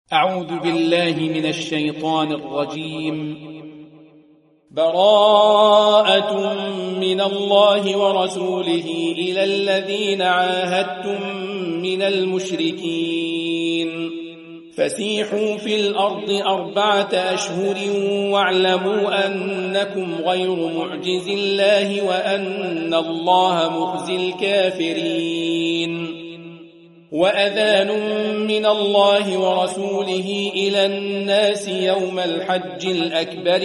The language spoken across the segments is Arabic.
أعوذ بالله من الشيطان الرجيم. براءة من الله ورسوله إلى الذين عاهدتم من المشركين فسيحوا في الأرض 4 أشهر واعلموا أنكم غير معجز الله وأن الله مخزي الكافرين. وأذان من الله ورسوله إلى الناس يوم الحج الأكبر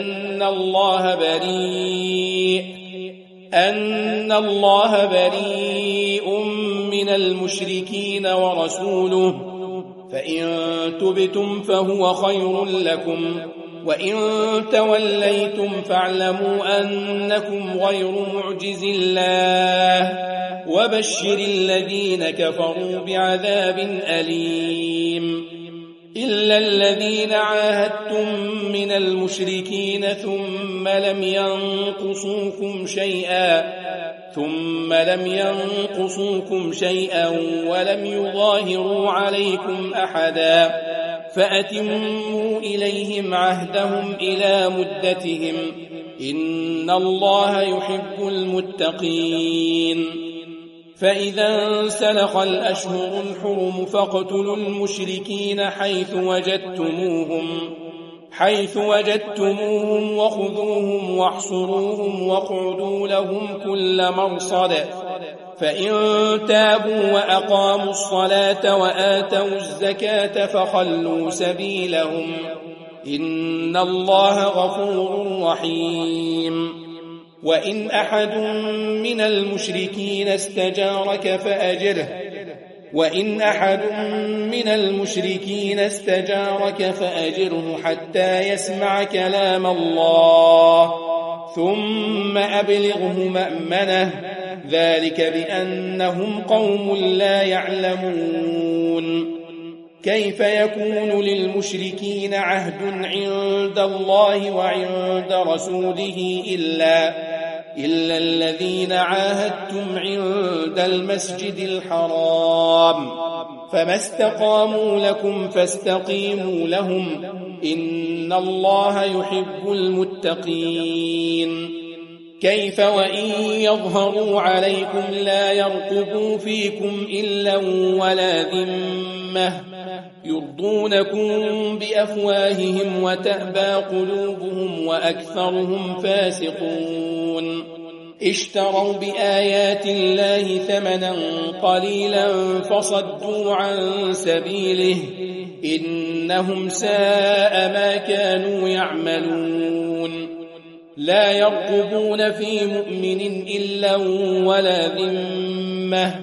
أن الله بريء من المشركين ورسوله، فإن تبتم فهو خير لكم، وإن توليتم فاعلموا أنكم غير معجز الله، وبشر الذين كفروا بعذاب أليم. إلا الذين عاهدتم من المشركين ثم لم ينقصوكم شيئا ولم يظاهروا عليكم أحدا فأتموا إليهم عهدهم إلى مدتهم، إن الله يحب المتقين. فإذا انسلخ الأشهر الحرم فاقتلوا المشركين حيث وجدتموهم وخذوهم واحصروهم واقعدوا لهم كل مرصد، فإن تابوا وأقاموا الصلاة وآتوا الزكاة فخلوا سبيلهم، إن الله غفور رحيم. وإن أحد من المشركين استجارك فأجره حتى يسمع كلام الله ثم أبلغه مأمنه، ذلك بأنهم قوم لا يعلمون. كيف يكون للمشركين عهد عند الله وعند رسوله إلا الذين عاهدتم عند المسجد الحرام، فما استقاموا لكم فاستقيموا لهم، إن الله يحب المتقين. كيف وإن يظهروا عليكم لا يرقبوا فيكم إلا ولا ذمة، يرضونكم بأفواههم وتأبى قلوبهم وأكثرهم فاسقون. اشتروا بآيات الله ثمنا قليلا فصدوا عن سبيله، إنهم ساء ما كانوا يعملون. لا يرقبون في مؤمن إلا ولا ذمة،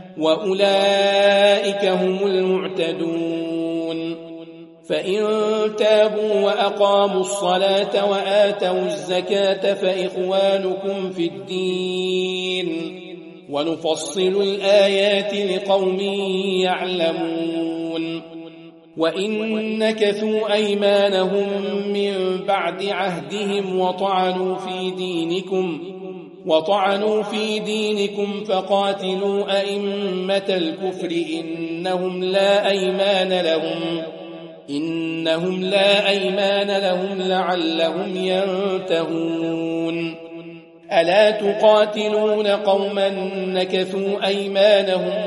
وأولئك هم المعتدون. فإن تابوا وأقاموا الصلاة وآتوا الزكاة فإخوانكم في الدين، ونفصل الآيات لقوم يعلمون. وإن نكثوا أيمانهم من بعد عهدهم وطعنوا في دينكم فقاتلوا أئمة الكفر إنهم لا أيمان لهم لعلهم ينتهون. ألا تقاتلون قوما نكثوا أيمانهم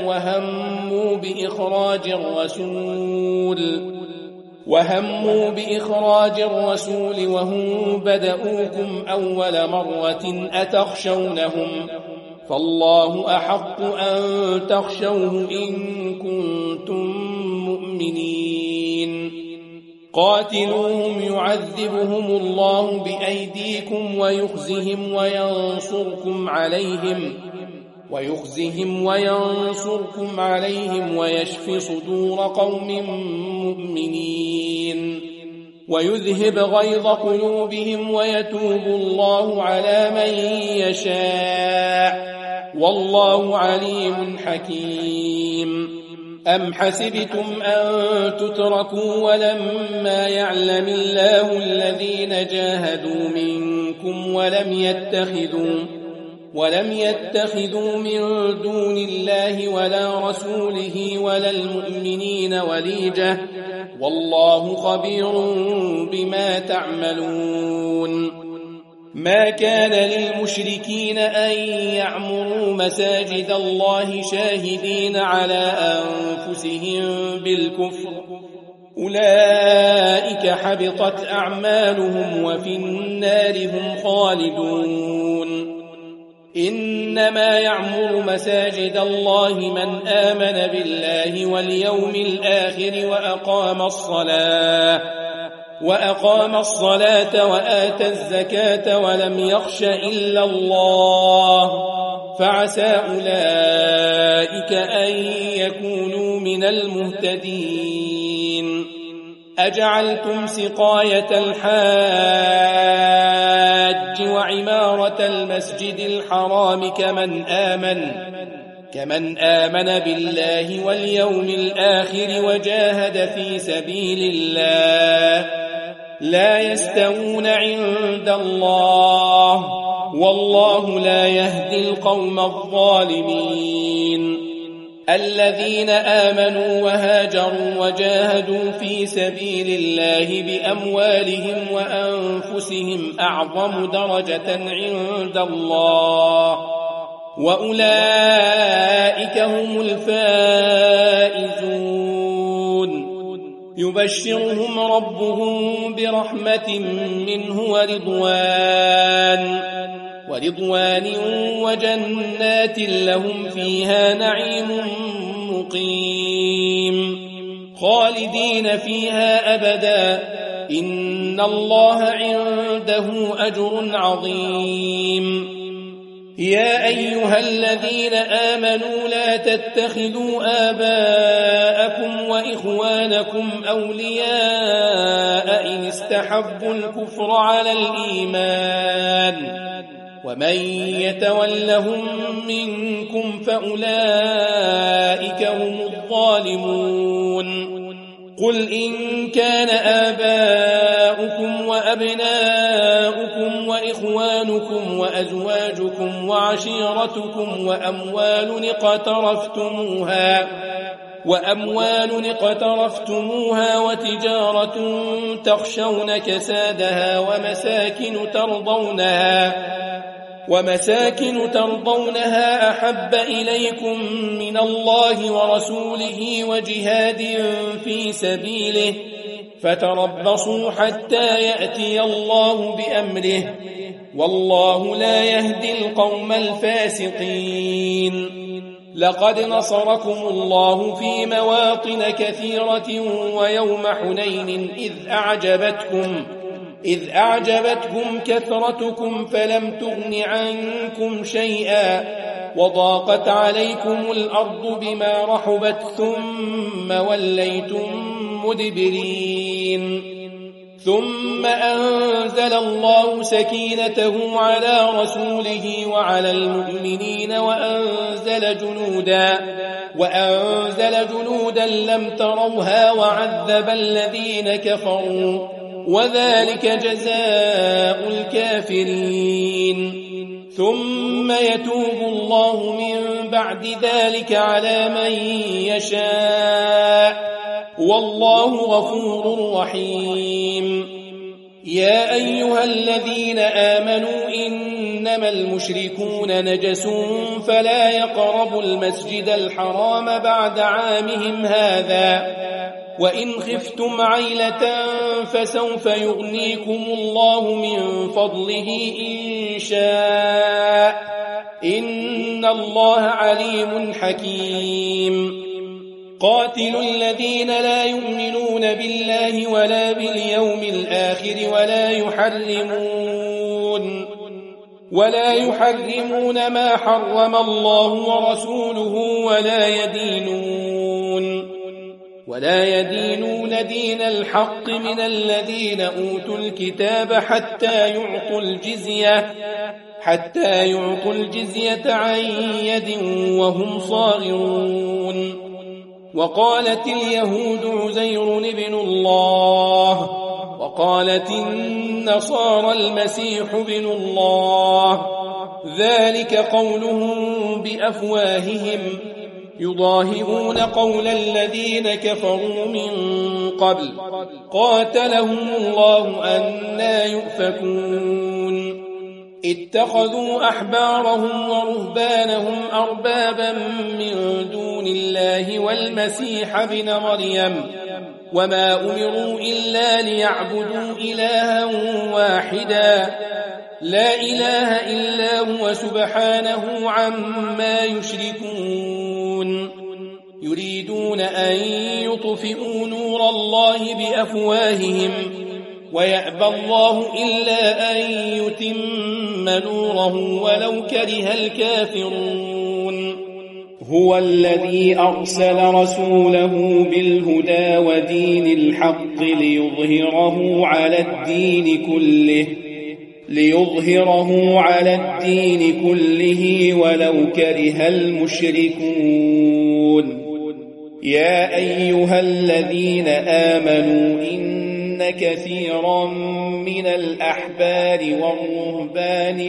وهموا بإخراج الرسول وهم بدؤوكم أول مرة أتخشونهم، فالله أحق أن تخشوه إن كنتم مؤمنين. قاتلوهم يعذبهم الله بأيديكم ويخزهم وينصركم عليهم ويشف صدور قوم مؤمنين، ويذهب غيظ قلوبهم ويتوب الله على من يشاء، والله عليم حكيم. أم حسبتم أن تتركوا ولما يعلم الله الذين جاهدوا منكم ولم يتخذوا من دون الله ولا رسوله ولا المؤمنين وليجة والله خبير بما تعملون. ما كان للمشركين أن يعمروا مساجد الله شاهدين على أنفسهم بالكفر، أولئك حبطت أعمالهم وفي النار هم خالدون. إنما يعمر مساجد الله من آمن بالله واليوم الآخر وأقام الصلاة وآتى الزكاة ولم يخش إلا الله، فعسى أولئك أن يكونوا من المهتدين. أجعلتم سقاية الحاج وعمارة المسجد الحرام كمن آمن بالله واليوم الآخر وجاهد في سبيل الله، لا يستوون عند الله، والله لا يهدي القوم الظالمين. الذين آمنوا وهاجروا وجاهدوا في سبيل الله بأموالهم وأنفسهم أعظم درجة عند الله، وأولئك هم الفائزون. يبشرهم ربهم برحمة منه ورضوان وجنات لهم فيها نعيم مقيم خالدين فيها أبدا، إن الله عنده أجر عظيم. يا أيها الذين آمنوا لا تتخذوا آباءكم وإخوانكم أولياء إن استحبوا الكفر على الإيمان، ومن يتولهم منكم فأولئك هم الظالمون. قل إن كان آباؤكم وأبناؤكم وإخوانكم وأزواجكم وعشيرتكم وأموال اقترفتموها وتجارة تخشون كسادها ومساكن ترضونها أحب إليكم من الله ورسوله وجهاد في سبيله فتربصوا حتى يأتي الله بأمره، والله لا يهدي القوم الفاسقين. لقد نصركم الله في مواطن كثيرة ويوم حنين إذ أعجبتكم كثرتكم فلم تغن عنكم شيئا وضاقت عليكم الأرض بما رحبت ثم وليتم مدبرين، ثم أنزل الله سكينته على رسوله وعلى المؤمنين وأنزل جنودا لم تروها وعذب الذين كفروا، وذلك جزاء الكافرين. ثم يتوب الله من بعد ذلك على من يشاء، والله غفور رحيم. يا أيها الذين آمنوا إنما المشركون نجس فلا يقربوا المسجد الحرام بعد عامهم هذا، وإن خفتم عيلة فسوف يغنيكم الله من فضله إن شاء، إن الله عليم حكيم. قاتلوا الذين لا يؤمنون بالله ولا باليوم الآخر ولا يحرمون ما حرم الله ورسوله ولا يدينون دين الحق من الذين أوتوا الكتاب حتى يعطوا الجزية عن يد وهم صاغرون. وقالت اليهود عزير ابن الله، وقالت النصارى المسيح ابن الله، ذلك قولهم بأفواههم، يضاهئون قول الذين كفروا من قبل قاتلهم الله أنى يؤفكون اتخذوا أحبارهم ورهبانهم أربابا من دون الله والمسيح ابن مريم وما أمروا إلا ليعبدوا إلها واحدا لا إله إلا هو سبحانه عما يشركون يريدون أن يطفئوا نور الله بأفواههم ويأبى الله إلا أن يتم نوره ولو كره الكافرون هو الذي أرسل رسوله بالهدى ودين الحق ليظهره على الدين كله ولو كره المشركون يا أيها الذين آمنوا إن كثيرا من الأحبار والرهبان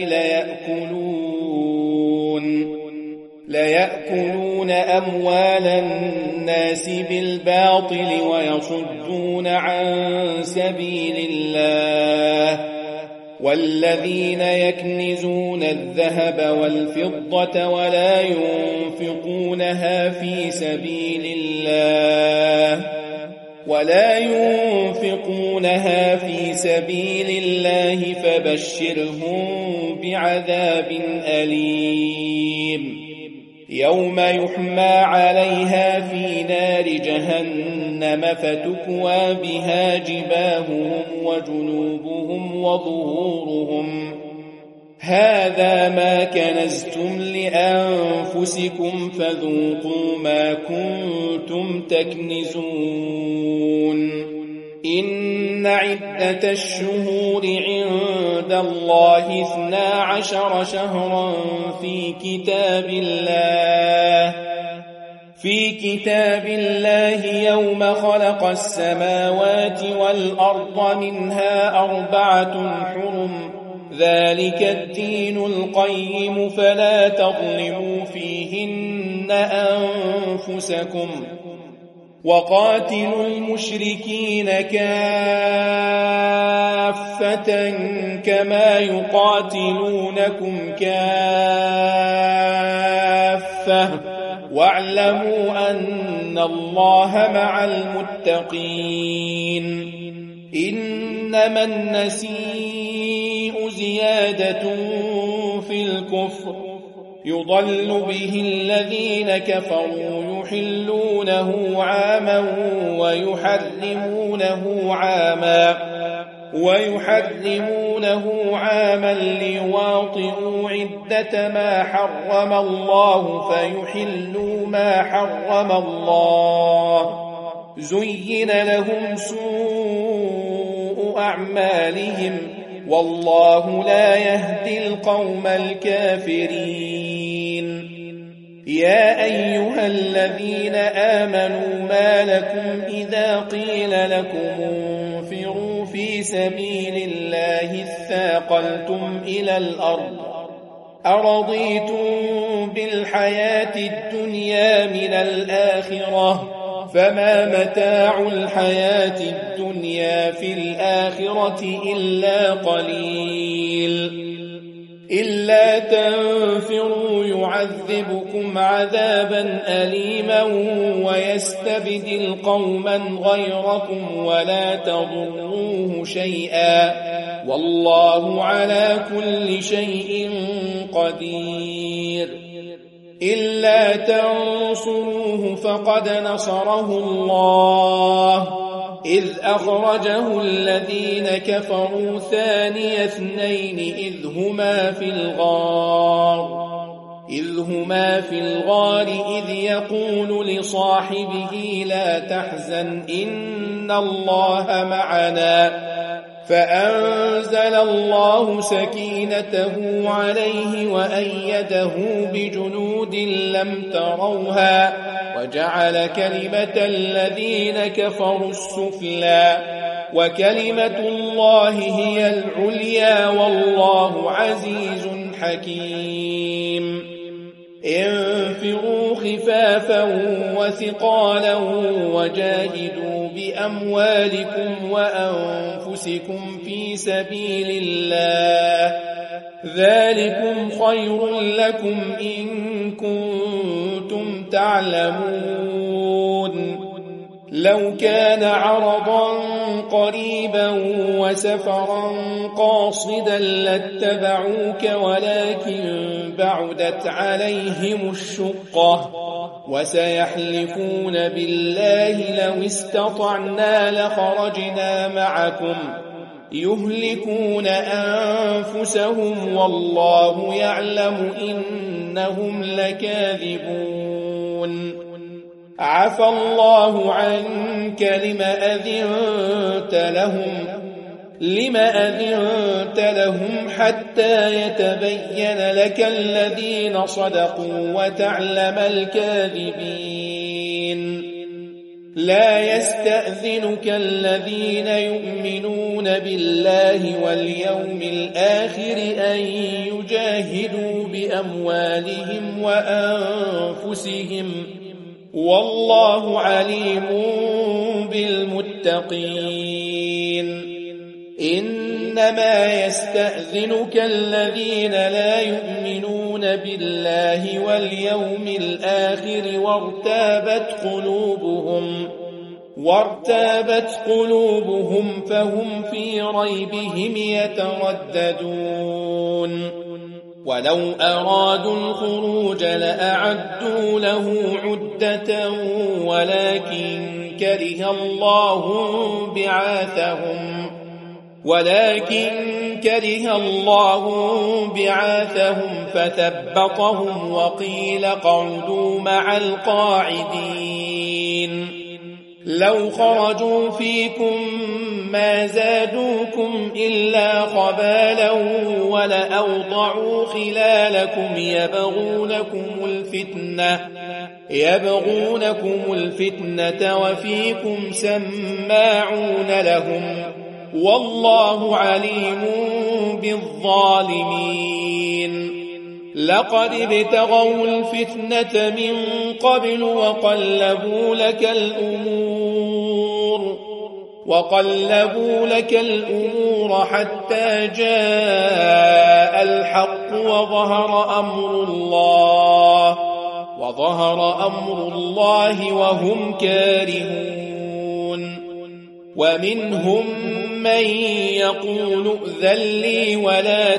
ليأكلون أموال الناس بالباطل ويصدون عن سبيل الله والذين يكنزون الذهب والفضة ولا ينفقونها في سبيل الله فبشرهم بعذاب أليم يوم يحمى عليها في نار جهنم فتكوى بها جباههم وجنوبهم وظهورهم هذا ما كنزتم لأنفسكم فذوقوا ما كنتم تكنزون إن عدة الشهور عند الله 12 شهرا في كتاب الله يوم خلق السماوات والأرض منها 4 حرم ذلك الدين القيم فلا تظلموا فيهن أنفسكم وقاتلوا المشركين كافة كما يقاتلونكم كافة واعلموا أن الله مع المتقين إنما النسيء زيادة في الكفر يضل به الذين كفروا يحلونه عاما ويحرمونه عاما ليواطئوا عدة ما حرم الله فيحلوا ما حرم الله زين لهم سوء أعمالهم والله لا يهدي القوم الكافرين يا أيها الذين آمنوا ما لكم إذا قيل لكم انفروا في سبيل الله اثاقلتم إلى الأرض أرضيتم بالحياة الدنيا من الآخرة فما متاع الحياة الدنيا في الآخرة إلا قليل إلا تنفروا يعذبكم عذابا أليما ويستبدل قوما غيركم ولا تضروه شيئا والله على كل شيء قدير إلا تنصروه فقد نصره الله إذ أخرجه الذين كفروا ثاني اثنين إذ هما في الغار إذ يقول لصاحبه لا تحزن إن الله معنا فأنزل الله سكينته عليه وأيده بجنود لم تروها وجعل كلمة الذين كفروا السفلى وكلمة الله هي العليا والله عزيز حكيم انفروا خفافا وثقالا وجاهدوا بأموالكم وأنفسكم في سبيل الله ذلكم خير لكم إن كنتم تعلمون لو كان عرضا قريبا وسفرا قاصدا لاتبعوك ولكن بعدت عليهم الشقة وسيحلفون بالله لو استطعنا لخرجنا معكم يهلكون أنفسهم والله يعلم إنهم لكاذبون عفى الله عنك لما أذنت لهم حتى يتبين لك الذين صدقوا وتعلم الكاذبين لا يستأذنك الذين يؤمنون بالله واليوم الآخر أن يجاهدوا بأموالهم وأنفسهم والله عليم بالمتقين إنما يستأذنك الذين لا يؤمنون بالله واليوم الآخر وارتابت قلوبهم فهم في ريبهم يترددون ولو أرادوا الخروج لأعدوا له عدة ولكن كره الله بعاثهم فثبطهم وقيل اقعدوا مع القاعدين لو خرجوا فيكم ما زادوكم إلا خبالا ولأوضعوا خلالكم يبغونكم الفتنة وفيكم سماعون لهم والله عليم بالظالمين لقد ابتغوا الفتنة من قبل وقلبوا لك الأمور حتى جاء الحق وظهر أمر الله وهم كارهون ومنهم من يقول ائذن لي ولا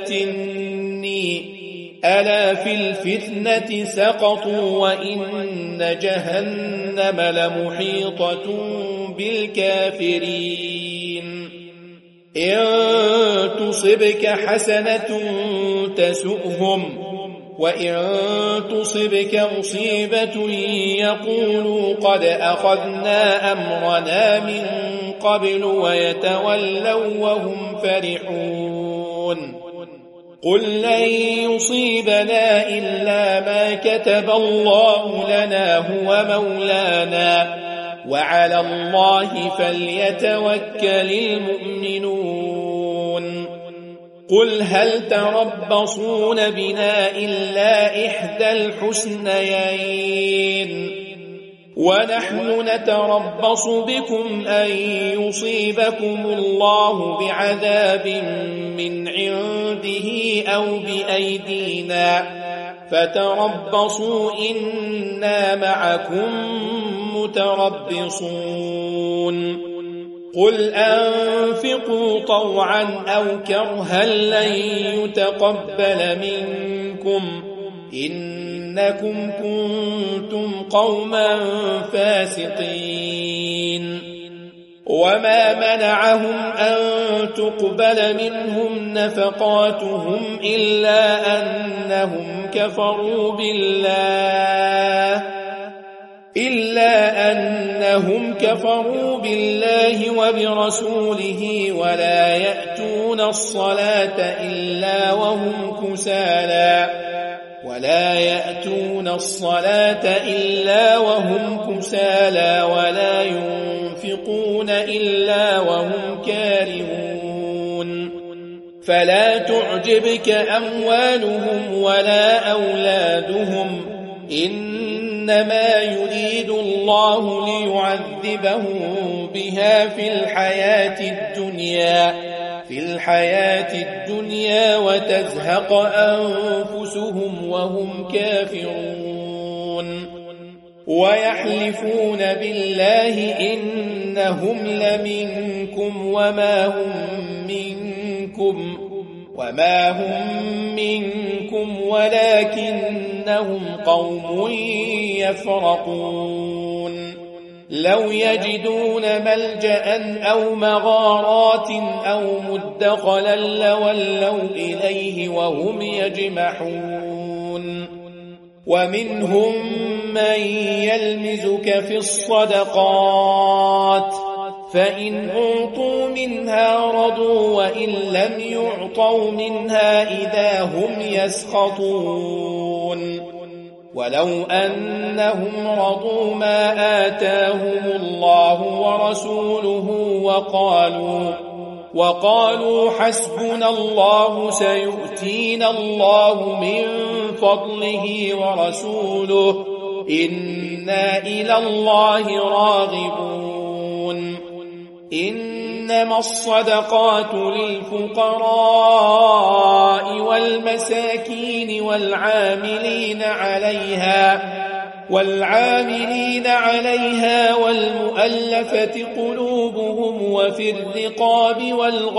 تفتني ألا في الفتنة سقطوا وإن جهنم لمحيطة بالكافرين إن تصبك حسنة تسؤهم وإن تصبك مصيبة يقولوا قد أخذنا أمرنا من قبل ويتولوا وهم فرحون قل لن يصيبنا إلا ما كتب الله لنا هو مولانا وعلى الله فليتوكل المؤمنون قل هل تربصون بنا إلا إحدى الحسنيين ونحن نتربص بكم أن يصيبكم الله بعذاب من عنده أو بأيدينا فتربصوا إنا معكم متربصون قل أنفقوا طوعا أو كرها لن يتقبل منكم إنكم كنتم قوما فاسقين وما منعهم أن تقبل منهم نفقاتهم إلا أنهم كفروا بالله وبرسوله ولا يأتون الصلاة إلا وهم كسالى ولا ينفقون إلا وهم كارهون فلا تعجبك أموالهم ولا أولادهم إنما يريد الله ليعذبهم بها في الحياة الدنيا وتزهق أنفسهم وهم كافرون ويحلفون بالله إنهم لمنكم وما هم منكم ولكنهم قوم يفرقون لو يجدون ملجأ أو مغارات أو مدخلا لولوا إليه وهم يجمحون ومنهم من يلمزك في الصدقات فإن أعطوا منها رضوا وإن لم يعطوا منها إذا هم يسخطون ولو أنهم رضوا ما آتاهم الله ورسوله وقالوا حسبنا الله سيؤتينا الله من فضله ورسوله إنا إلى الله راغبون إنما الصدقات للفقراء والمساكين والعاملين عليها والمؤلفة قلوبهم وفي الرقاب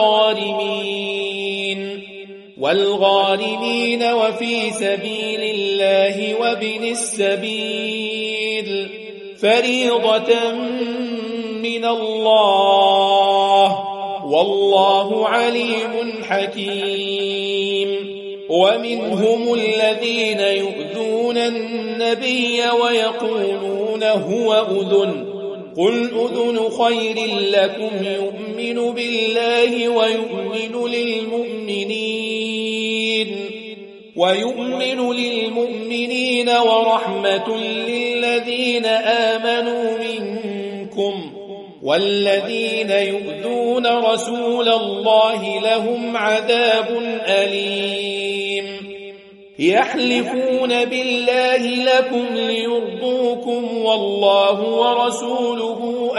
والغارمين وفي سبيل الله وابن السبيل فريضة من الله والله عليم حكيم ومنهم الذين يؤذون النبي ويقولون هو أذن قل أذن خير لكم يؤمن بالله ويؤمن للمؤمنين ورحمة للذين آمنوا منكم والذين يؤذون رسول الله لهم عذاب أليم يحلفون بالله لكم ليرضوكم والله ورسوله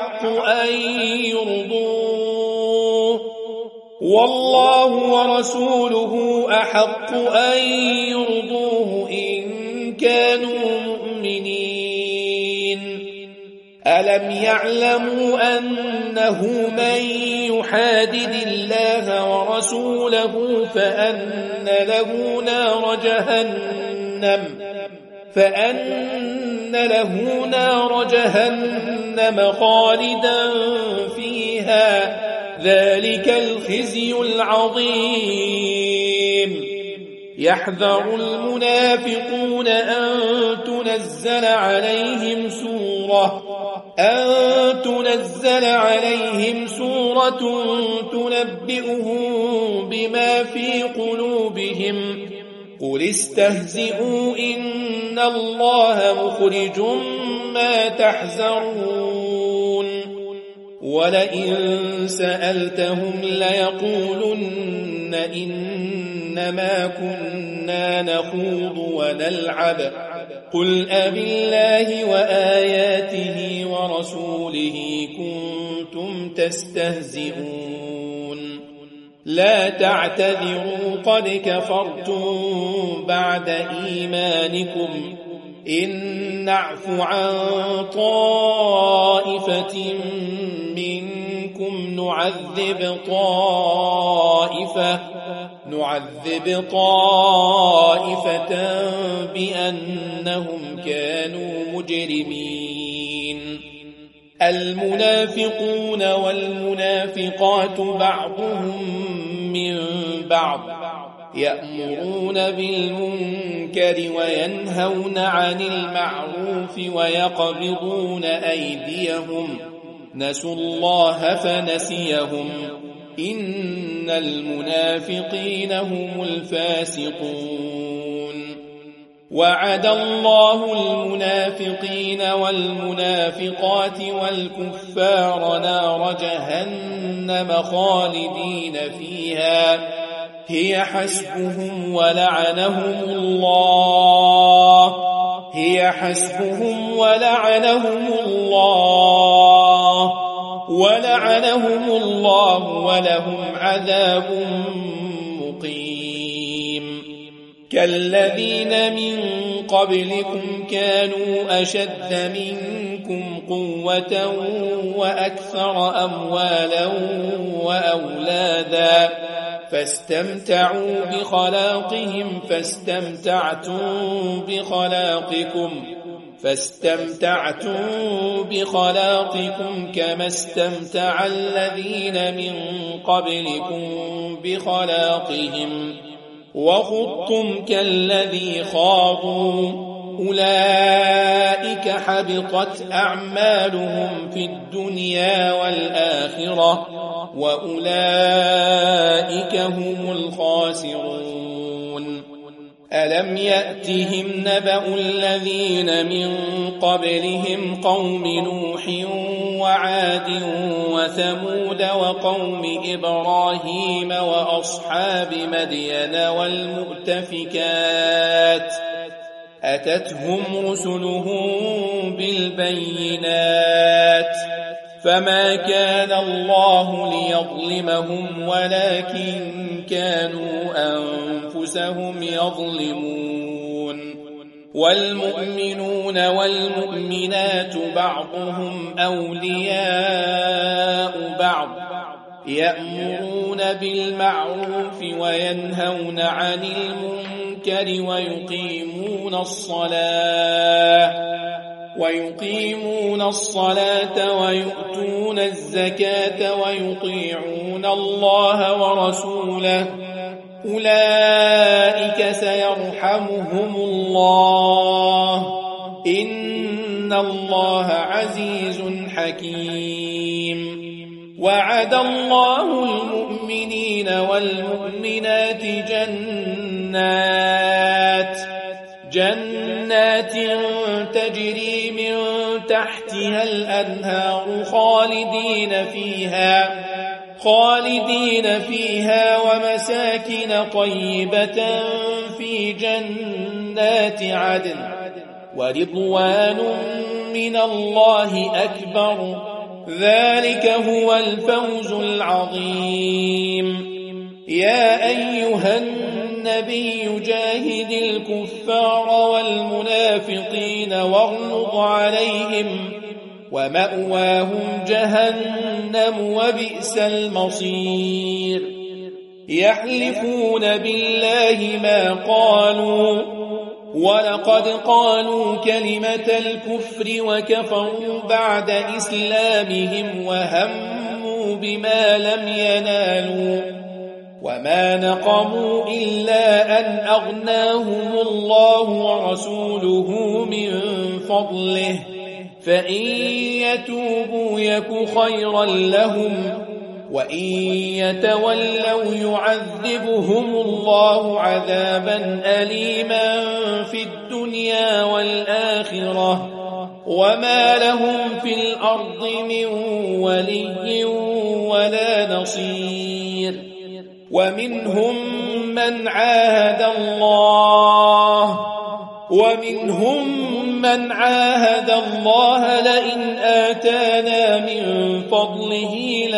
أحق أن يرضوه إن كانوا مؤمنين ألم يعلموا أنه من يحادد الله ورسوله فأن له نار جهنم خالدا فيها ذلك الخزي العظيم يحذر المنافقون أن تنزل عليهم سورة تنبئهم بما في قلوبهم قل استهزئوا إن الله مخرج ما تحذرون ولئن سألتهم ليقولن إنما كنا نخوض ونلعب قل أبالله وآياته ورسوله كنتم تستهزئون لا تعتذروا قد كفرتم بعد إيمانكم إن نعف عن طائفة منكم نعذب طائفة بأنهم كانوا مجرمين المنافقون والمنافقات بعضهم من بعض يأمرون بالمنكر وينهون عن المعروف ويقبضون أيديهم نسوا الله فنسيهم إن المنافقين هم الفاسقون وعد الله المنافقين والمنافقات والكفار نار جهنم خالدين فيها هي حسبهم ولعنهم الله ولهم عذاب مقيم كالذين من قبلكم كانوا أشد منكم قوة وأكثر أموالا وأولادا فاستمتعوا بخلاقهم فاستمتعتم بخلاقكم كما استمتع الذين من قبلكم بخلاقهم وخضتم كالذي خاضوا أولئك حبطت أعمالهم في الدنيا والآخرة وأولئك هم الخاسرون ألم يأتهم نبأ الذين من قبلهم قوم نوح وعاد وثمود وقوم إبراهيم وأصحاب مدين والمؤتفكات أتتهم رسلهم بالبينات فما كان الله ليظلمهم ولكن كانوا أنفسهم يظلمون والمؤمنون والمؤمنات بعضهم أولياء بعض يأمرون بالمعروف وينهون عن المنكر ويقيمون الصلاة ويؤتون الزكاة ويطيعون الله ورسوله أولئك سيرحمهم الله إن الله عزيز حكيم وعد الله المؤمنين والمؤمنات جنات تجري من تحتها الأنهار خالدين فيها ومساكن طيبة في جنات عدن ورضوان من الله أكبر ذلك هو الفوز العظيم يا أيها النبي جاهد الكفار والمنافقين واغلظ عليهم ومأواهم جهنم وبئس المصير يحلفون بالله ما قالوا ولقد قالوا كلمة الكفر وكفروا بعد إسلامهم وهموا بما لم ينالوا وما نقموا إلا أن أغناهم الله ورسوله من فضله فإن يتوبوا يك خيرا لهم وإن يتولوا يعذبهم الله عذابا أليما في الدنيا والآخرة وما لهم في الأرض من ولي ولا نصير ومنهم من عاهد الله لئن آتانا من فضله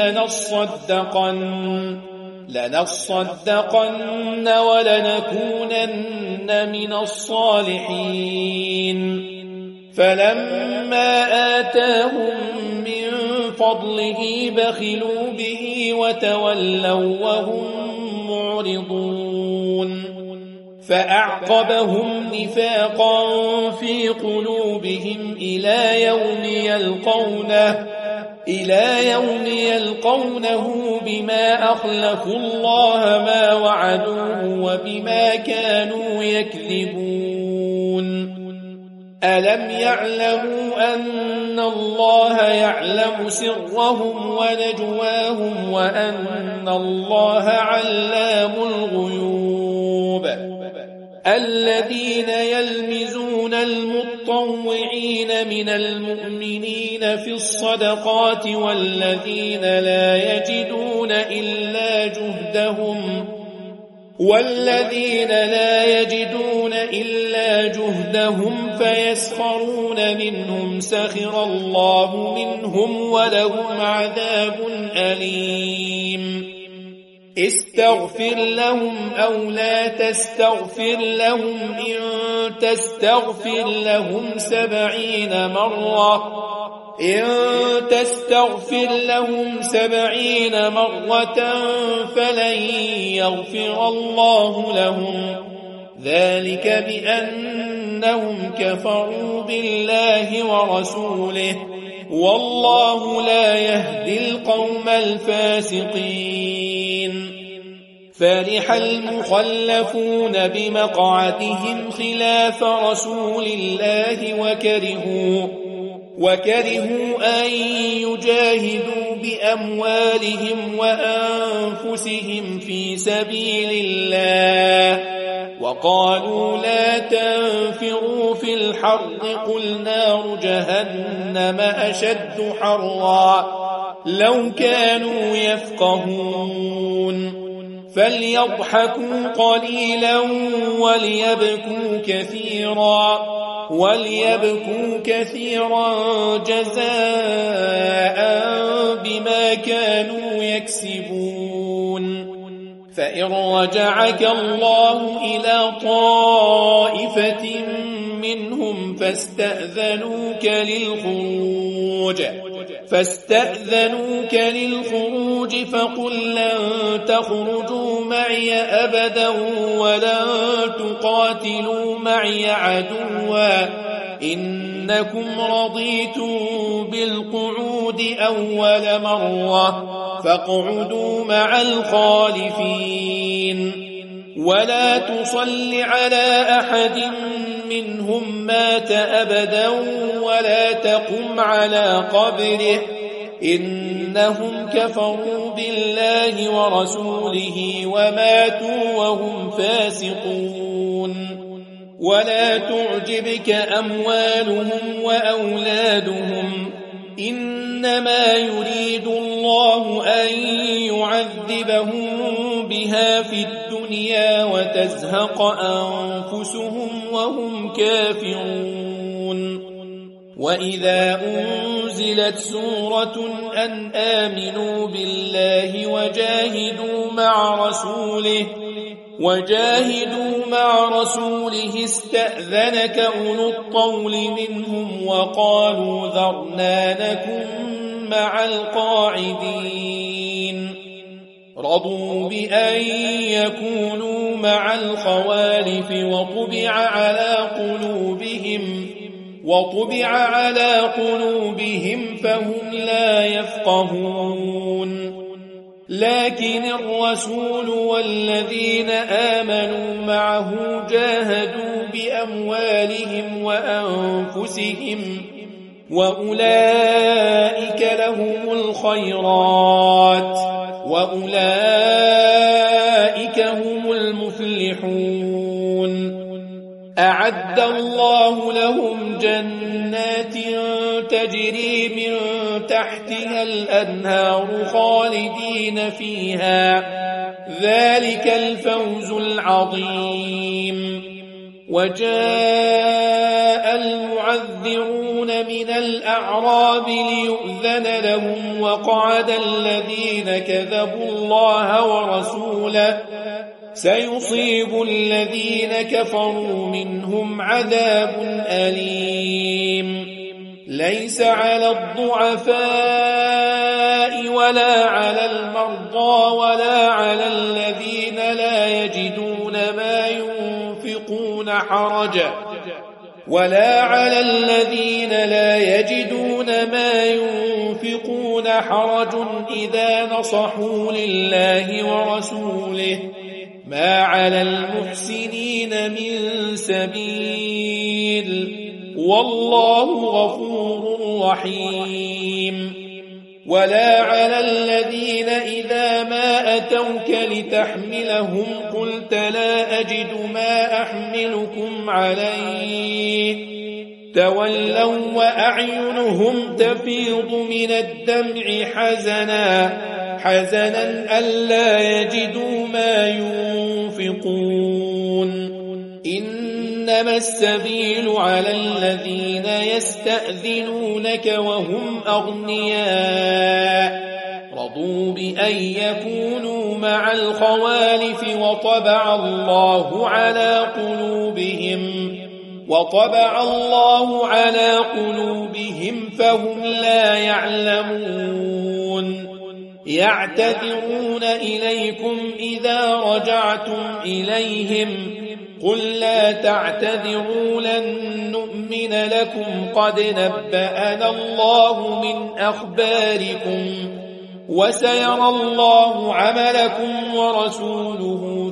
لنصدقن ولنكونن من الصالحين فلما آتاهم من فضله بخلوا به وتولوا وهم معرضون فأعقبهم نفاقا في قلوبهم إلى يوم يلقونه بما أخلفوا الله ما وعدوه وبما كانوا يكذبون ألم يعلموا أن الله يعلم سرهم ونجواهم وأن الله علام الغيوب الذين يلمزون المطوعين من المؤمنين في الصدقات والذين لا يجدون إلا جهدهم فيسخرون منهم سخر الله منهم ولهم عذاب أليم استغفر لهم أو لا تستغفر لهم إن تستغفر لهم 70 مرة فلن يغفر الله لهم ذلك بأنهم كفروا بالله ورسوله والله لا يهدي القوم الفاسقين فرح المخلفون بمقعدهم خلاف رسول الله وكرهوا أن يجاهدوا بأموالهم وأنفسهم في سبيل الله وقالوا لا تنفروا في الحر قل نار جهنم أشد حرا لو كانوا يفقهون فليضحكوا قليلا وليبكوا كثيرا جزاء بما كانوا يكسبون فإن رجعك الله إلى طائفة منهم فاستأذنوك للخروج فقل لن تخرجوا معي أبدا ولن تقاتلوا معي عدوا إنكم رضيتم بالقعود أول مرة فاقعدوا مع الخالفين ولا تصل على أحد منهم مات أبدا ولا تقم على قبره إنهم كفروا بالله ورسوله وماتوا وهم فاسقون ولا تعجبك أموالهم وأولادهم إنما يريد الله أن يعذبهم بها في الدنيا وتزهق أنفسهم وهم كافرون وإذا أنزلت سورة أن آمنوا بالله وجاهدوا مع رسوله استأذنك أولو الطول منهم وقالوا ذرنا نكن مع القاعدين رضوا بأن يكونوا مع الخوالف وطبع على قلوبهم فهم لا يفقهون لكن الرسول والذين آمنوا معه جاهدوا بأموالهم وأنفسهم وأولئك لهم الخيرات وأولئك هم المفلحون أعد الله لهم جنات تجري من تحتها الأنهار خالدين فيها ذلك الفوز العظيم وجاء المعذرون من الأعراب ليؤذن لهم وقعد الذين كذبوا الله ورسوله سيصيب الذين كفروا منهم عذاب أليم ليس على الضعفاء ولا على المرضى ولا على الذين لا يجدون ما ينفقون حرج إذا نصحوا لله ورسوله ما على المحسنين من سبيل والله غفور رحيم ولا على الذين إذا ما أتوك لتحملهم قلت لا أجد ما أحملكم عليه تولوا وأعينهم تفيض من الدمع حزنا ألا يجدوا ما ينفقون إنما السبيل على الذين يستأذنونك وهم أغنياء رضوا بأن يكونوا مع الخوالف وطبع الله على قلوبهم فهم لا يعلمون يعتذرون إليكم إذا رجعتم إليهم قل لا تعتذروا لن نؤمن لكم قد نبأنا الله من أخباركم وسيرى الله عملكم ورسوله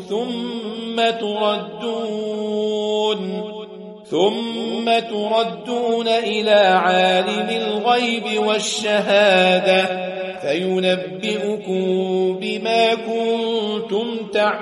ثم تردون إلى عالم الغيب والشهادة فينبئكم بما كنتم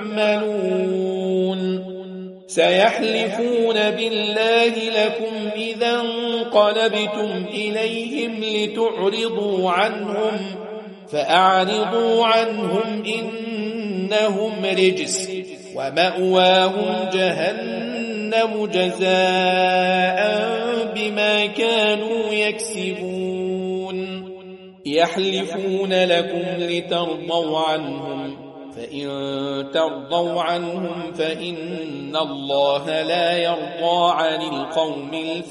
تعملون سيحلفون بالله لكم إذا انقلبتم إليهم لتعرضوا عنهم فأعرضوا عنهم إنهم رجس ومأواهم جهنم جزاء بما كانوا يكسبون يحلفون لكم لترضوا عنهم فإن ترضوا عنهم فإن الله لا يرضى عن القوم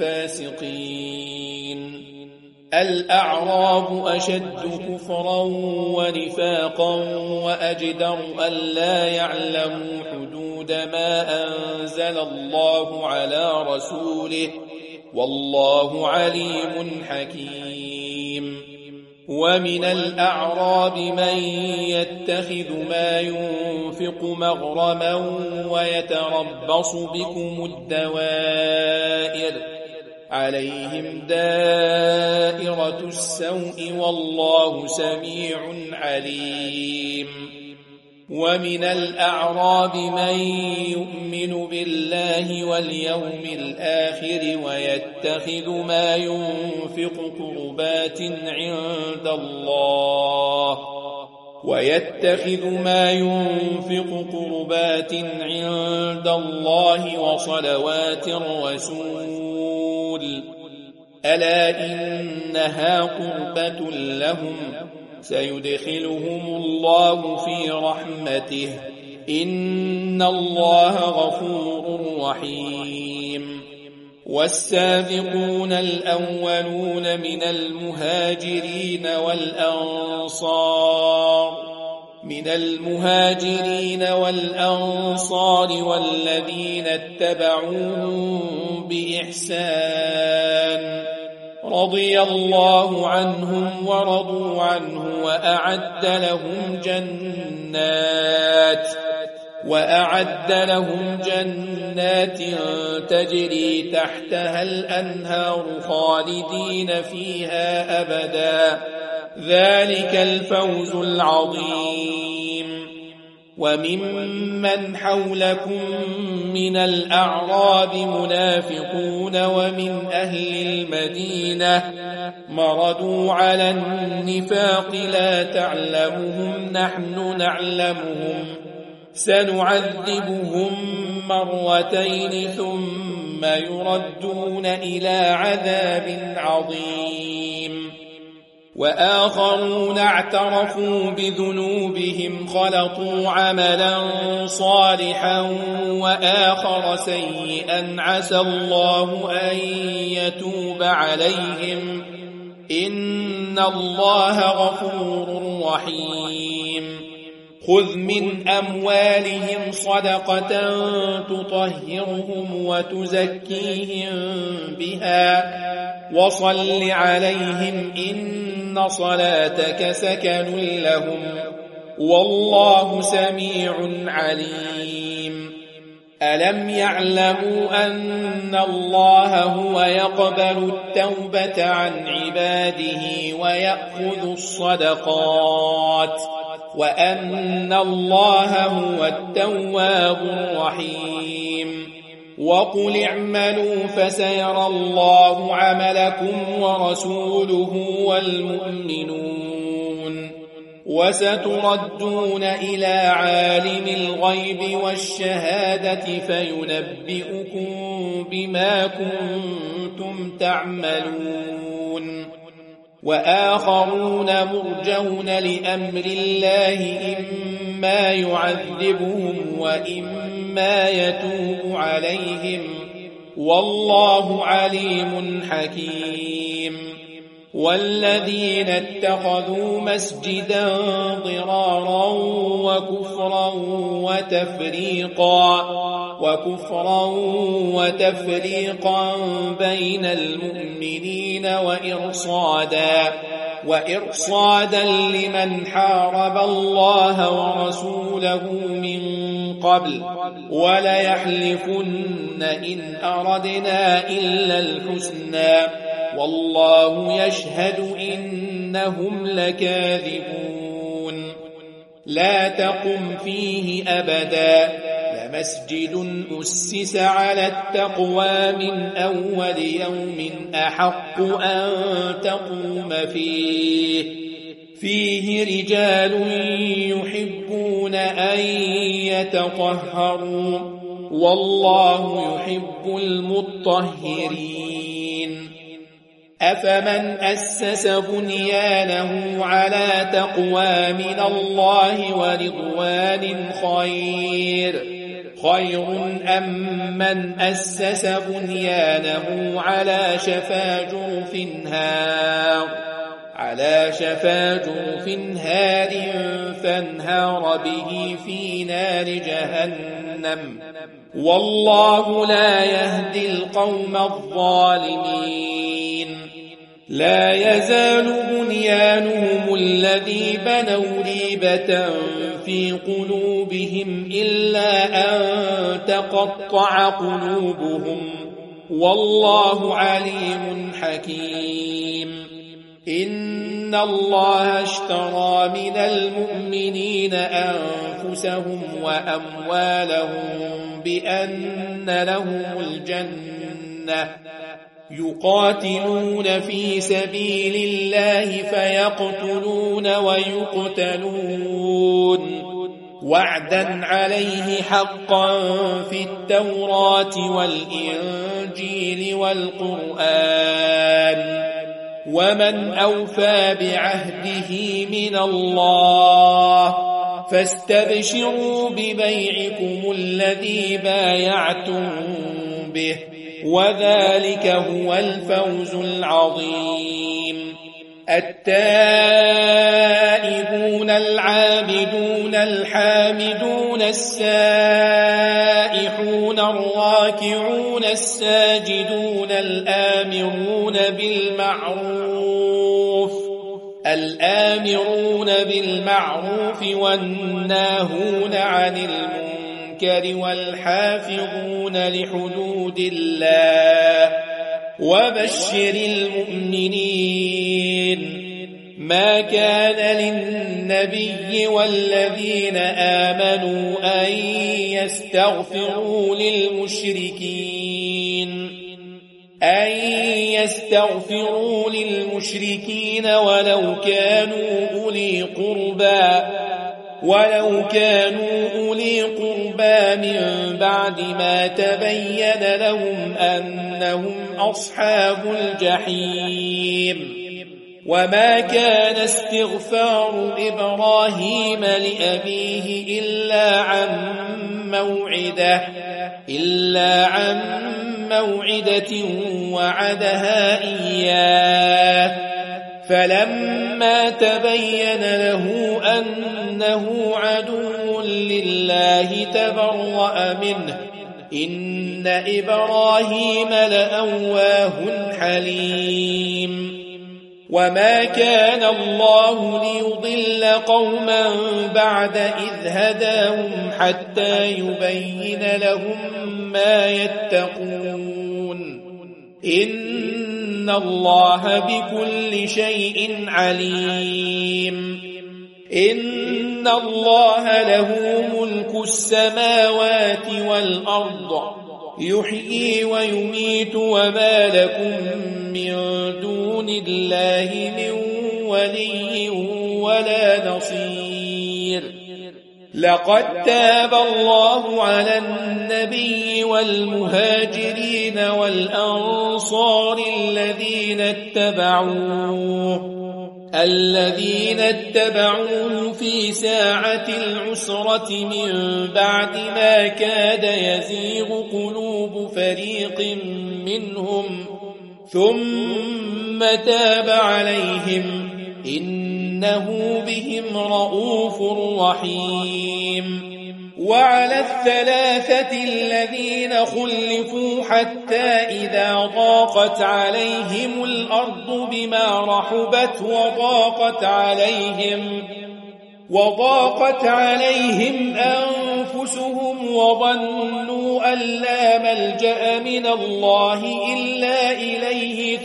الفاسقين الأعراب أشد كفرا ونفاقا وأجدر ألا يعلموا حدود ما أنزل الله على رسوله والله عليم حكيم ومن الأعراب من يتخذ ما ينفق مغرما ويتربص بكم الدوائر عليهم دائرة السوء والله سميع عليم ومن الأعراب من يؤمن بالله واليوم الآخر ويتخذ ما ينفق قربات عند الله وصلوات الرسول ألا إنها قربة لهم سيدخلهم الله في رحمته إن الله غفور رحيم والسابقون الأولون من المهاجرين والأنصار والذين اتبعوهم بإحسان رضي الله عنهم ورضوا عنه وأعد لهم جنات تجري تحتها الأنهار خالدين فيها أبدا ذلك الفوز العظيم وممن حولكم من الأعراب منافقون ومن أهل المدينة مردوا على النفاق لا تعلمهم نحن نعلمهم سنعذبهم مرتين ثم يردون إلى عذاب عظيم وآخرون اعترفوا بذنوبهم خلطوا عملا صالحا وآخر سيئا عسى الله أن يتوب عليهم إن الله غفور رحيم خذ من أموالهم صدقة تطهرهم وتزكيهم بها وصل عليهم إن صلاتك سكن لهم والله سميع عليم ألم يعلموا أن الله هو يقبل التوبة عن عباده ويأخذ الصدقات وأن الله هو التواب الرحيم وقل اعملوا فسيرى الله عملكم ورسوله والمؤمنون وستردون إلى عالم الغيب والشهادة فينبئكم بما كنتم تعملون وآخرون مرجون لأمر الله إما يعذبهم وإما يتوب عليهم والله عليم حكيم والذين اتخذوا مسجدا ضرارا وكفرا بين المؤمنين وإرصادا لمن حارب الله ورسوله من قبل وليحلفن إن أردنا إلا الحسنى والله يشهد إنهم لكاذبون لا تقم فيه أبدا لمسجد أسس على التقوى من أول يوم أحق أن تقوم فيه رجال يحبون أن يتطهروا والله يحب المطهرين أفمن أسس بنيانه على تقوى من الله ورضوان خير أم من أسس بنيانه على شفا جرف هار فانهار به في نار جهنم والله لا يهدي القوم الظالمين لا يزال بنيانهم الذي بنوا ريبة في قلوبهم إلا أن تقطع قلوبهم والله عليم حكيم إن الله اشترى من المؤمنين أنفسهم وأموالهم بأن لهم الجنة يقاتلون في سبيل الله فيقتلون ويقتلون وعدا عليه حقا في التوراة والإنجيل والقرآن ومن أوفى بعهده من الله فاستبشروا ببيعكم الذي بايعتم به وذلك هو الفوز العظيم التائبون العابدون الحامدون السائحون الراكعون الساجدون الآمرون بالمعروف والناهون عن المنكر والحافظون لحدود الله وبشر المؤمنين ما كان للنبي والذين آمنوا أن يستغفروا للمشركين ولو كانوا أولي قربى من بعد ما تبين لهم أنهم أصحاب الجحيم وما كان استغفار إبراهيم لأبيه إلا عن موعدة وعدها إياه فلما تبين له أنه عدو لله تبرأ منه إن إبراهيم لأواه حليم وما كان الله ليضل قوما بعد إذ هداهم حتى يبين لهم ما يتقون إن الله بكل شيء عليم إن الله له ملك السماوات والأرض يحيي ويميت وما لكم من دون الله من ولي ولا نصير لقد تاب الله على النبي والمهاجرين والأنصار الذين اتبعوه في ساعة العسرة من بعد ما كاد يزيغ قلوب فريق منهم ثم تاب عليهم إنه بهم رؤوف رحيم وعلى الثلاثة الذين خلفوا حتى إذا ضاقت عليهم الأرض بما رحبت وضاقت عليهم أنفسهم وظنوا أن لا ملجأ من الله إلا إليه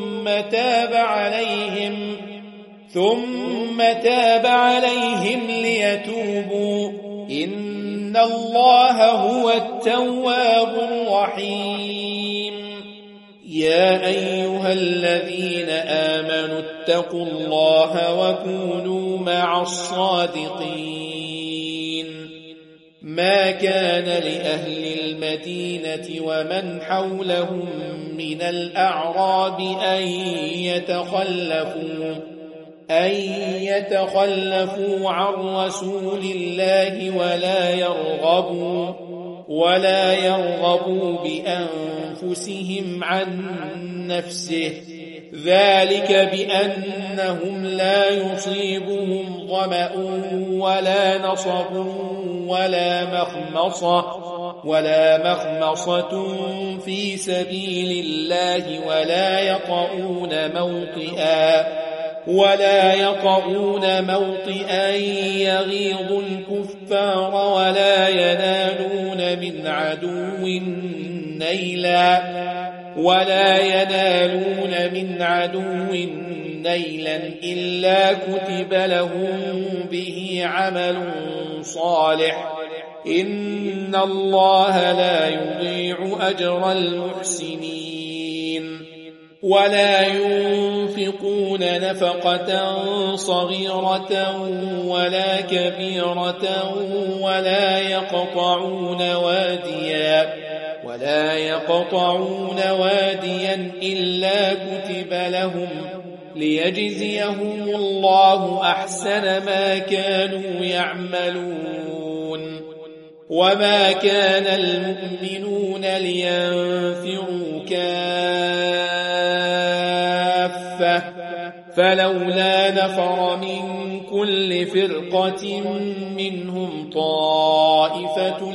ثم تاب عليهم ليتوبوا إن الله هو التواب الرحيم يا أيها الذين آمنوا اتقوا الله وكونوا مع الصادقين ما كان لأهل المدينة ومن حولهم من الأعراب أن يتخلفوا عن رسول الله ولا يرغبوا بأنفسهم عن نفسه ذلك بأنهم لا يصيبهم ظمأ ولا نصب ولا مخمصة في سبيل الله ولا يطؤون موطئا يغيظ الكفار ولا ينالون من عدو نيلا إلا كتب لهم به عمل صالح إن الله لا يضيع أجر المحسنين ولا ينفقون نفقة صغيرة ولا كبيرة ولا يقطعون واديا إلا كتب لهم ليجزيهم الله أحسن ما كانوا يعملون وما كان المؤمنون لينفروا كافة فلولا نفر من كل فرقة منهم طائفة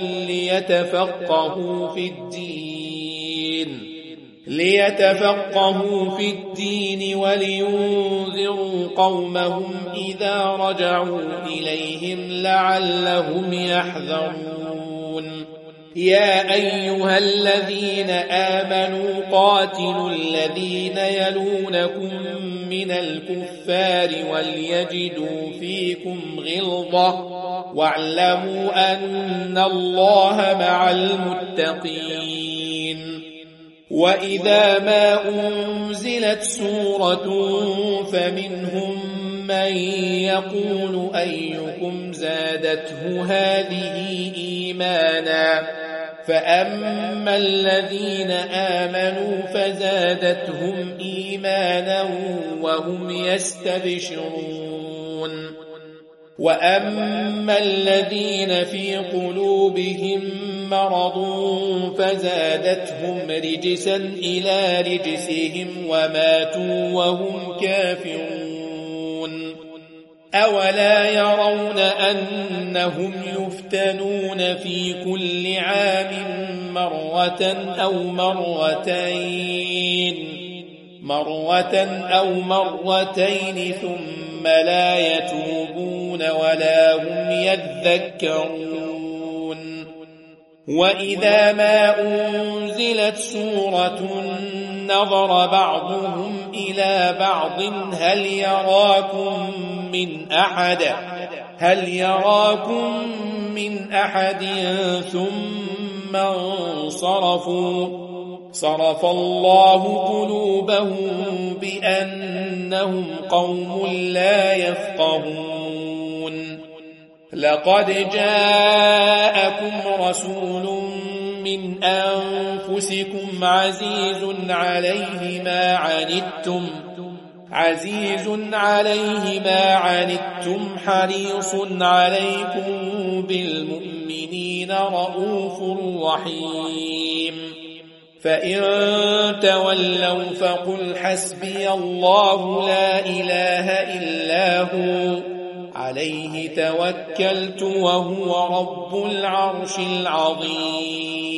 ليتفقهوا في الدين ولينذروا قومهم إذا رجعوا إليهم لعلهم يحذرون يا أيها الذين آمنوا قاتلوا الذين يلونكم من الكفار وليجدوا فيكم غلظة واعلموا أن الله مع المتقين وإذا ما أنزلت سورة فمنهم من يقول أيكم زادته هذه إيمانا فأما الذين آمنوا فزادتهم إيمانا وهم يستبشرون وأما الذين في قلوبهم مرض فزادتهم رجسا إلى رجسهم وماتوا وهم كافرون أولا يرون أنهم يفتنون في كل عام مرة أو مرتين ثم لا يتوبون ولا هم يذكرون وإذا ما أنزلت سورة نظر بعضهم إلى بعض هل يراكم من أحد هل يراكم من أحد ثم انصرفوا صرف الله قلوبهم بأنهم قوم لا يفقهون لقد جاءكم رسول من أنفسكم عزيز عليه ما عنتم حريص عليكم بالمؤمنين رؤوف رحيم فإن تولوا فقل حسبي الله لا إله إلا هو عليه توكلت وهو رب العرش العظيم